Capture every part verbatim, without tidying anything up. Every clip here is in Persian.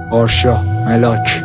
آرشا ملاک.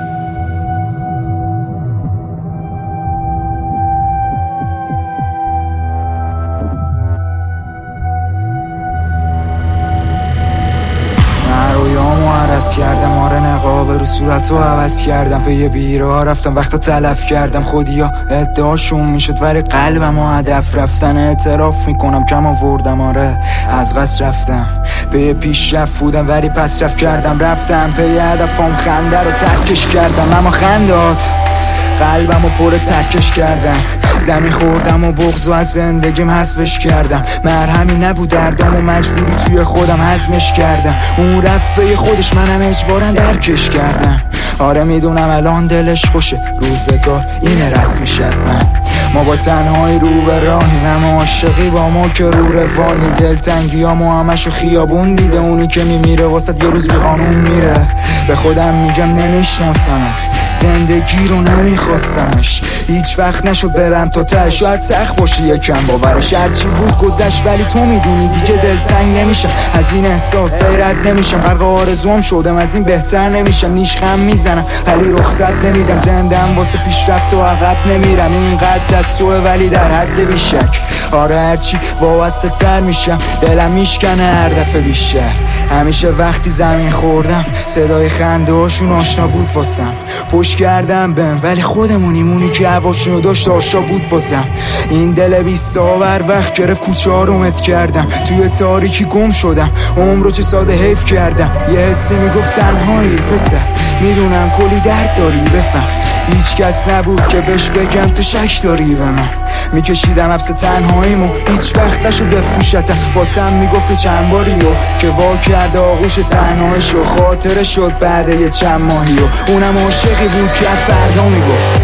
عرض کردم آره نقاب رو صورتو عوض کردم، به یه بیرا رفتم وقتا تلف کردم، خودیا ادعاشون میشد ولی قلبم و هدف رفتن. اعتراف میکنم کم آوردم آره از قصد رفتم، به یه پیشرفت بودم ولی پس رفت کردم رفتم، به یه هدفم خنده رو ترکش کردم، اما خندات قلبم و پر ترکش کردم. زمین خوردم و بغض و از زندگیم حذفش کردم، مرهمی نبود دردم و مجبوری توی خودم هضمش کردم. اون رفته خودش منم اجبارا درکش کردم. آره میدونم الان دلش خوشه، روزگار اینه رسمی من. ما با تنهایی رو به راهیم، اما عاشقی با ما که رو روانی. دلتنگی ها ما همشو خیابون دیده، اونی که میمیره واسه یه روز بی قانون میره. به خودم میگم نمیشناسمت، زندگی رو نمیخواستمش، هیچ وقت نشد برم تا ته. شاید سخت باشه یکم باورش، هرچی بود گذشت ولی تو میدونی دیگه دلتنگ نمیشم، از این احساسای رد نمیشم. غرق آرزوام شدم از این بهتر نمیشم، نیشخم میزنم ولی رخصت نمیدم، زندم واسه پیشرفت و عقب نمیرم. اینقدر دستوه ولی در حد بیشک، آره هرچی وابسته تر میشم دلم میشکنه هر دفعه بیشتر. همیشه وقتی زمین خوردم صدای خنده هاشون آشنا بود واسم، پشت کردم بهم ولی خودمونیم، اونی که هواشونو داشت آشنا بود بازم. این دل بی‌صبر وقت گرفت کوچه ها رو مت کردم، توی تاریکی گم شدم، عمر رو چه ساده حیف کردم. یه حسی میگفت تنهایی پسر، میدونم کلی درد داری بفهم، هیچ کس نبود که بهش بگم تو شک داری به من. میکشیدم حبس تنهاییمو، هیچ وقت نشد بفروشتم، واسم میگفت چند باریو که وا کرده آغوش تنهاییشو. خاطره شد بعد یه چند ماهیو، اونم عاشقی بود که فردا میگفت،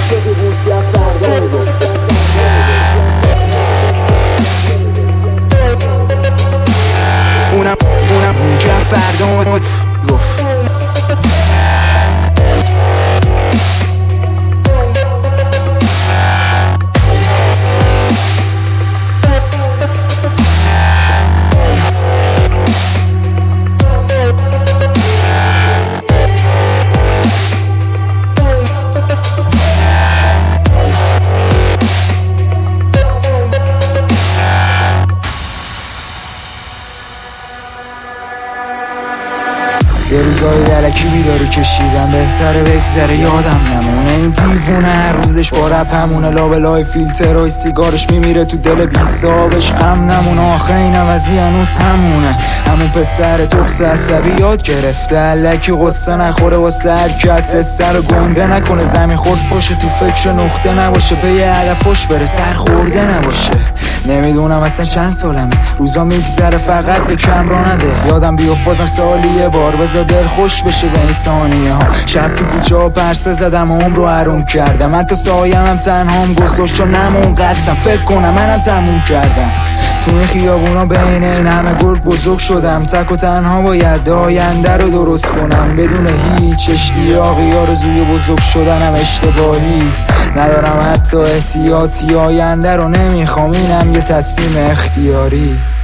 اونم اونم که فردا گفت. یه روزای درکی بیدارو کشیدم، بهتره بگذره یادم نمونه. این دیوونه هر روزش با رپ همونه، لابلای فیلترهای سیگارش میمیره تو دل بی‌صابش غم نمونه. آخه این عوضی هنوز همونه، همون پسر تقص عصبی یاد گرفته الکی قصه نخوره واسه هر کس، سر گنده نکنه، زمین خورد پاشه تو فکر نقطه نباشه، به یه هدفش بره سر خورده نباشه. نمیدونم اصلا چند سالمه، روزا میگذره فقط به کم را نده. یادم بیافتم سالی یه بار بذار دل خوش بشه به این ثانیه ها. شب تو کوچه ها پرسه زدم و عمر رو حروم کردم، من تا سایم هم تنهام گذاشت و نمون قدسم، فکر کنم منم تموم کردم. تو این خیابونا بین این همه گرگ بزرگ شدم، تک و تنها باید آینده رو درست کنم، بدون هیچ اشتیاقی آرزوی بزرگ شدنم اشتباهی ندارم، حتی احتیاطی آینده رو نمیخوام، اینم یه تصمیم اختیاری.